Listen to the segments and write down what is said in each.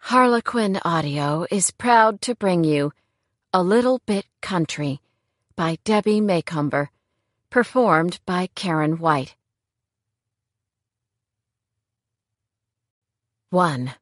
Harlequin Audio is proud to bring you A Little Bit Country by Debbie Macomber, performed by Karen White. 1.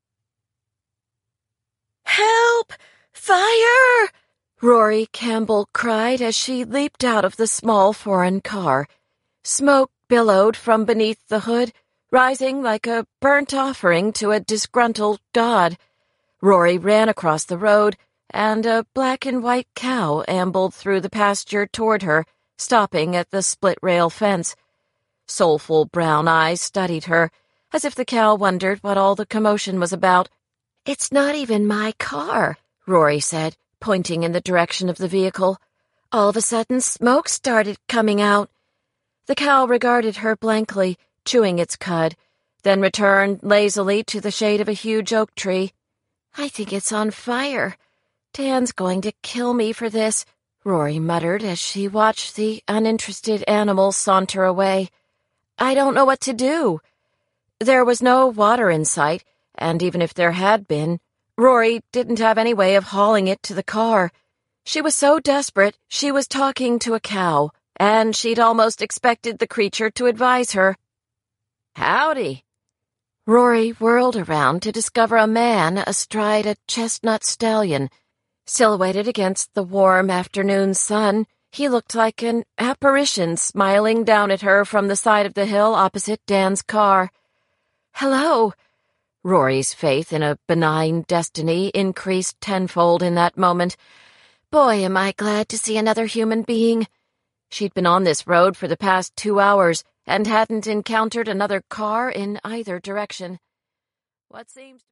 "Help! Fire!" Rory Campbell cried as she leaped out of the small foreign car. Smoke billowed from beneath the hood, rising like a burnt offering to a disgruntled god. Rory ran across the road, and a black and white cow ambled through the pasture toward her, stopping at the split-rail fence. Soulful brown eyes studied her, as if the cow wondered what all the commotion was about. "It's not even my car," Rory said, pointing in the direction of the vehicle. All of a sudden, smoke started coming out. The cow regarded her blankly, chewing its cud, then returned lazily to the shade of a huge oak tree. "I think it's on fire. Dan's going to kill me for this," Rory muttered as she watched the uninterested animal saunter away. "I don't know what to do." There was no water in sight, and even if there had been, Rory didn't have any way of hauling it to the car. She was so desperate she was talking to a cow, and she'd almost expected the creature to advise her. "Howdy." Rory whirled around to discover a man astride a chestnut stallion. Silhouetted against the warm afternoon sun, he looked like an apparition smiling down at her from the side of the hill opposite Dan's car. "Hello." Rory's faith in a benign destiny increased tenfold in that moment. Boy, am I glad to see another human being. She'd been on this road for the past 2 hours and hadn't encountered another car in either direction. What seems